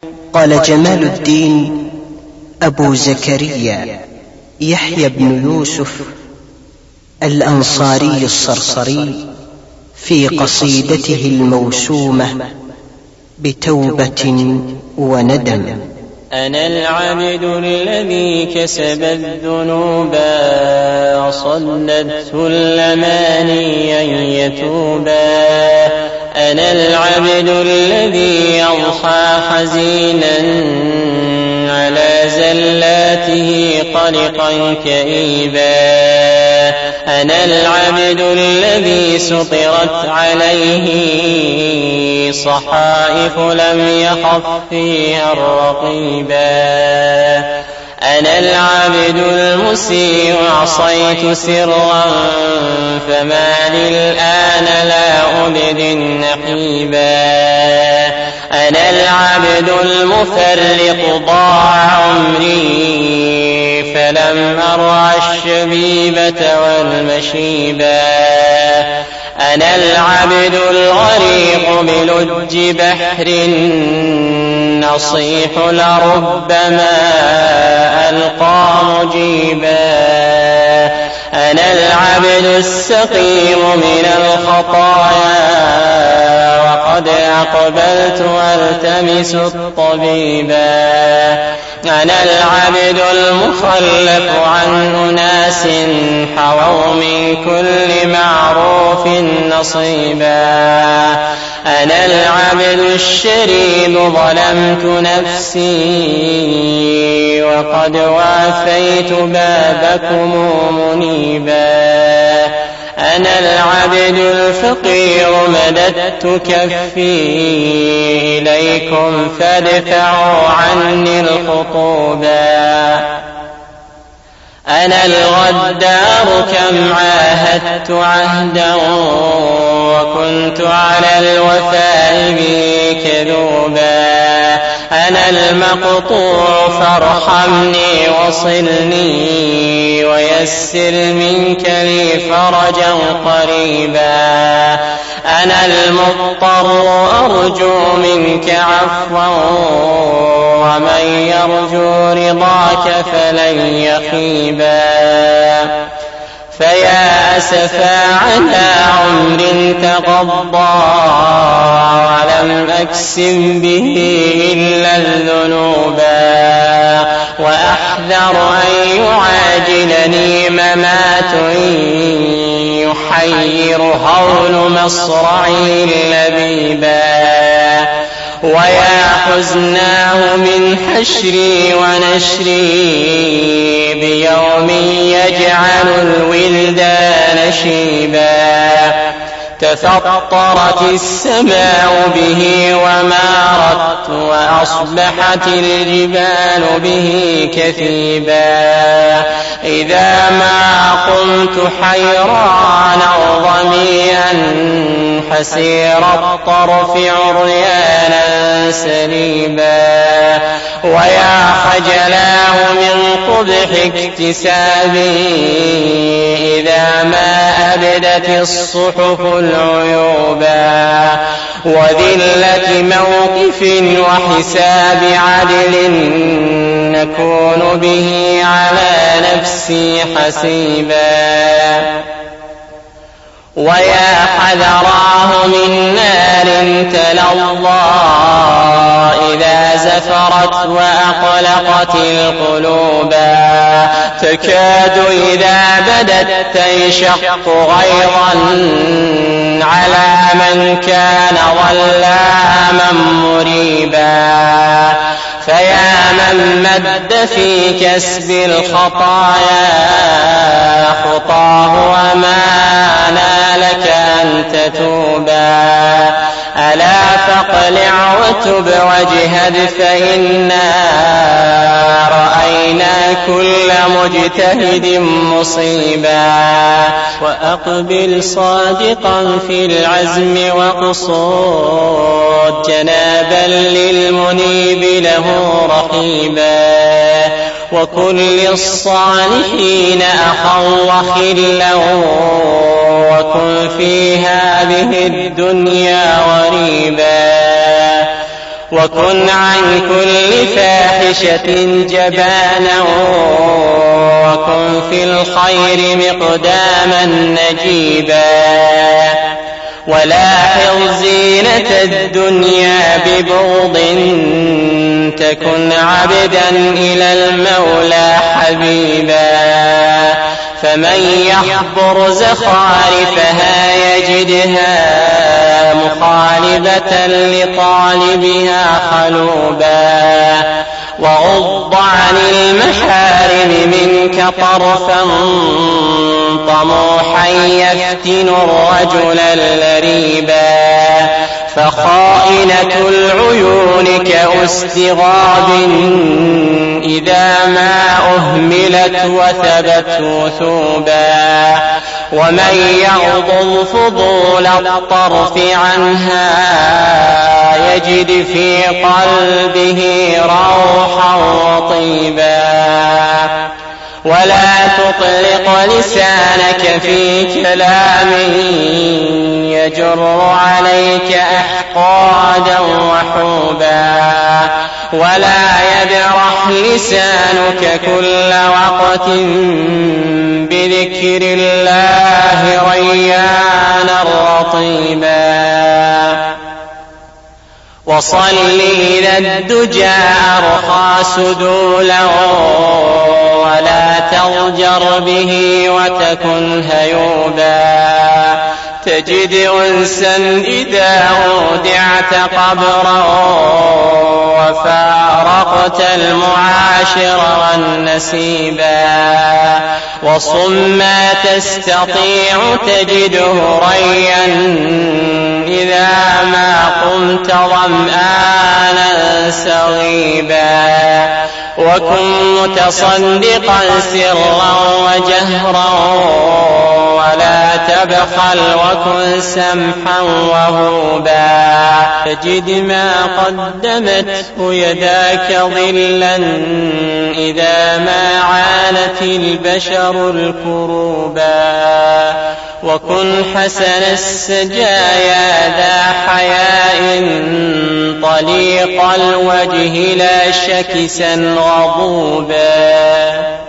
قال جمال الدين أبو زكريا يحيى بن يوسف الأنصاري الصرصري في قصيدته الموسومة بتوبة وندم: أنا العبد الذي كسب الذنوب صلته الأماني أن يتوبا. أنا العبد الذي يضحى حزينا على زلاته قلقا كئيبا. أنا العبد الذي سطرت عليه صحائف لم يخف فيها الرقيبا. أنا العبد المسيء عصيت سرا فما للآن لا أبد النقيبا. أنا العبد المفرق ضاع عمري فلم أرع الشبيبة والمشيبا. أنا العبد الغريق بلج بحر نصيح لربما ألقى مجيبا. أنا العبد السقيم من الخطايا وقد أقبلت ألتمس الطبيبا. أنا العبد المخلف عن أناس حووا من كل معروف نصيبا. أنا العبد الشريد ظلمت نفسي وقد وافيت بابكم منيبا. أنا العبد الفقير مددت كفي إليكم فادفعوا عني الخطوبا. أنا الغدار كم عاهدت عهدا وكنت على الوفاء به كذوبا. أنا المقطوع فارحمني وصلني ويسر منك لي فرجا قريبا. أنا المضطر أرجو منك عفوا ومن يرجو رضاك فلن يخيبا. فيا أسفا على عمر تقضى ولم أكسب به إلا الذنوبا. وأحذر أن يعاجلني ممات يحير هول مصرعي اللبيبا. ويا حزناه من حشري ونشري بيوم يجعل الولدان شيبا. تفطرت السماء به ومارت وأصبحت الجبال به كثيبا. إذا ما قمت حيران ضميئا حسير الطرف عريانا سليبا. ويا خجلاه من قبح اكتسابي إذا ما أبدت الصحف العيوبا. وذلة موقف وحساب عدل نكون به على نفسي حسيبا. ويا حذراه من نار تلظى إذا زفرت وأقلقت القلوبا. تكاد إذا بدت تنشق غيظا على من كان ظلاما مريبا. فيا من مد في كسب الخطايا خطاه وما نالك أن تتوبا. ألا فاقلع وتب واجهد فإنا رأينا كل مجتهد مصيبا. وأقبل صادقا في العزم وقصود جنابا للمنيب له رقيبا. وكل الصالحين أخا وخلا وكن في هذه الدنيا غريبا. وكن عن كل فاحشة جبانا وكن في الخير مقداما نجيبا ولاحظ زينة الدنيا ببغض تكن عبدا إلى المولى حبيبا فمن يحضر زخارفها يجدها مخالبة لطالبها خلوبا وغض عن المحارم منك طرفا طموحا يفتن الرجل اللريبا فخائنة العيون كأستغاب إذا ما أهملت وثبت وثوبا ومن يغض فضول الطرف عنها يجد في قلبه روحا وطيبا ولا تطلق لسانك في كلام يجر عليك أحقادا وحوبا ولا يبرح لسانك كل وقت بذكر الله ريانا رطيبا وصل إذا الدجى أرخى سدولا ولا تضجر به وتكن هيوبا تجد أنسا إذا أودعت قبرا وفارقت المعاشر والنسيبا وصم ما تستطيع تجده ريا إذا ما قمت ظمآنا سغيبا وكن متصدقا سرا وجهرا ولا تبخل وكن سمحا وهوبا تجد ما قدمته يداك ظلا إذا ما عانت البشر الكروبا وكن حسن السجايا ذا حياء طليق الوجه لا شكسا غضوبا